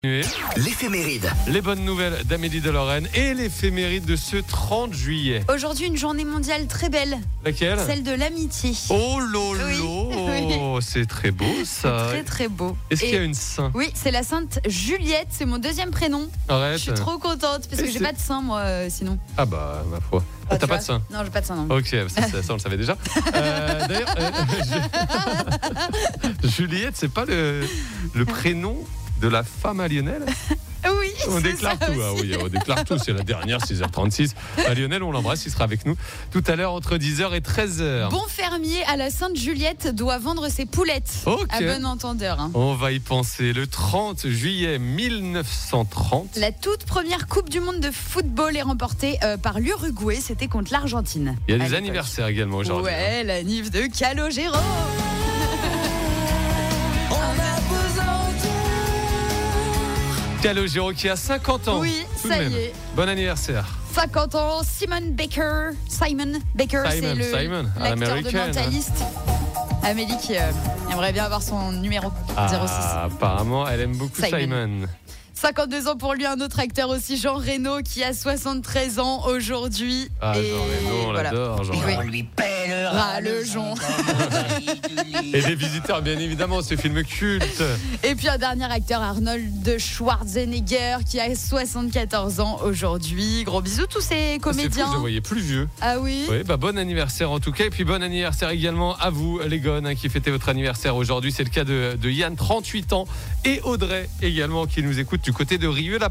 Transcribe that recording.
L'éphéméride. Les bonnes nouvelles d'Amélie de Lorraine et l'éphéméride de ce 30 juillet. Aujourd'hui, une journée mondiale très belle. Laquelle ? Celle de l'amitié. Oh lolo, Oui. C'est très beau ça. Très très beau. Est-ce qu'il y a Et- une saint ? Oui, c'est la sainte Juliette, c'est mon deuxième prénom. Arrête. Je suis trop contente parce Et que j'ai c'est- pas de saint moi sinon. Ah bah ma foi. Ah, T'as tu pas de vois saint ? Non, j'ai pas de saint non. Ok, ça on le savait déjà. D'ailleurs, Juliette, c'est pas le prénom de la femme à Lionel ? Oui, On c'est déclare ça tout, aussi. ah oui, on déclare tout, c'est la dernière, 6h36. Lionel, on l'embrasse, il sera avec nous tout à l'heure entre 10h et 13h. Bon fermier à la Sainte Juliette doit vendre ses poulettes. Ok. À bon entendeur. Hein. On va y penser. Le 30 juillet 1930. La toute première Coupe du Monde de football est remportée par l'Uruguay. C'était contre l'Argentine. Il y a à des l'époque. anniversaires également aujourd'hui. Ouais, la nif de Calogero. Calogero qui a 50 ans. Oui, tout de ça même. y est. Bon anniversaire. 50 ans, Simon Baker, c'est Simon, à l'acteur de l'américaine. Mentaliste. Amélie qui aimerait bien avoir son numéro 06. Apparemment, elle aime beaucoup Simon. Simon. 52 ans pour lui, un autre acteur aussi, Jean Reno, qui a 73 ans aujourd'hui. Ah, Et Jean Reno, on voilà. l'adore, Jean Oui. Reno. On lui pèlera le jonc. Et les visiteurs, bien évidemment, ce film culte. Et puis un dernier acteur, Arnold Schwarzenegger, qui a 74 ans aujourd'hui. Gros bisous tous ces C'est fou, comédiens. je le voyais plus vieux. Ah oui. Oui, bah bon anniversaire en tout cas. Et puis bon anniversaire également à vous, les gones, hein, qui fêtez votre anniversaire aujourd'hui. C'est le cas de Yann, 38 ans, et Audrey également, qui nous écoute du côté de Rieux.